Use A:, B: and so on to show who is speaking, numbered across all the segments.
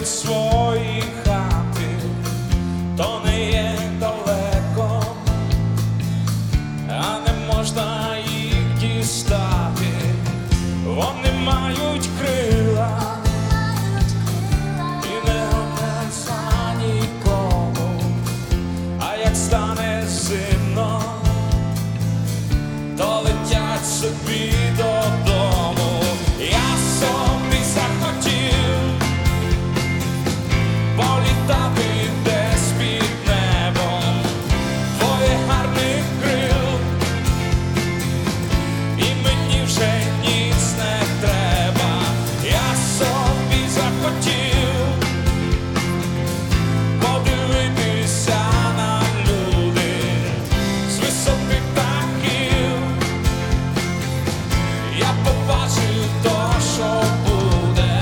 A: в своїй хаті, то не є далеко, а не можна їх дістати. Вони мають крила і не гнуться нікому, а як стане зимно, то летять собі додому. Я собі захотів політати десь під небом твоїх гарних крил, і мені вже ніц не треба. Я собі захотів подивитися на люди з висоти птахів. Я побачив то, що буде.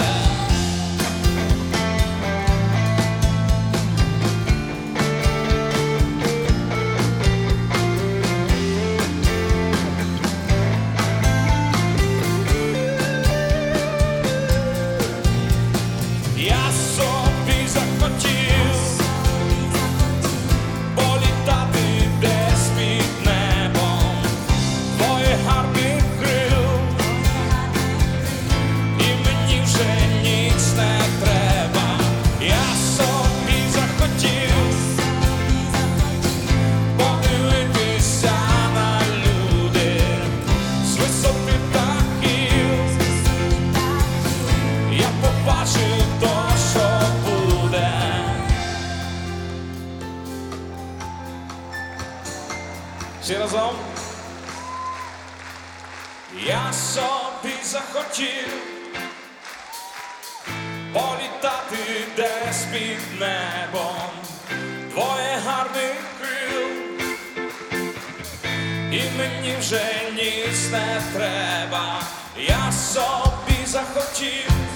A: Я собі захотів політати десь під небом твоїх гарних крил, і мені вже ніц не треба. Я собі захотів подивитися на люди з висоти птахів. Я побачив то, що буде. Всі разом. Я собі захотів політати десь під небом твоїх гарних крил, і мені вже ніц не треба. Я собі захотів